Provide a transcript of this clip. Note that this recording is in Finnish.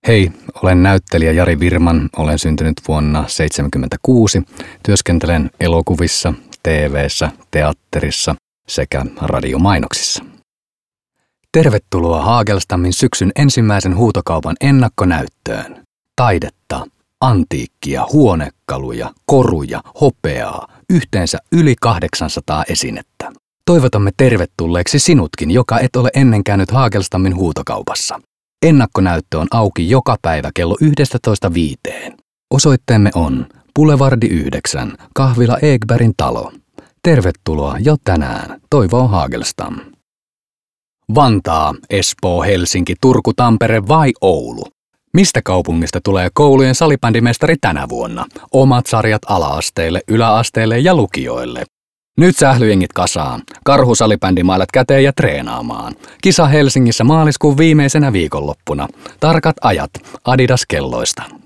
Hei, olen näyttelijä Jari Virman, olen syntynyt vuonna 1976, työskentelen elokuvissa, TV:ssä, teatterissa sekä radiomainoksissa. Tervetuloa Hagelstammin syksyn ensimmäisen huutokaupan ennakkonäyttöön. Taidetta, antiikkia, huonekaluja, koruja, hopeaa, yhteensä yli 800 esinettä. Toivotamme tervetulleeksi sinutkin, joka et ole ennen käynyt Hagelstammin huutokaupassa. Ennakkonäyttö on auki joka päivä kello 11:05. Osoitteemme on Boulevardi 9, kahvila Ekbergin talo. Tervetuloa jo tänään, toivoo Hagelstam. Vantaa, Espoo, Helsinki, Turku, Tampere vai Oulu? Mistä kaupungista tulee koulujen salibändimestari tänä vuonna? Omat sarjat ala-asteille, yläasteille ja lukioille. Nyt sählyjengit kasaan, karhusalibändimailat käteen ja treenaamaan. Kisa Helsingissä maaliskuun viimeisenä viikonloppuna. Tarkat ajat Adidas-kelloista.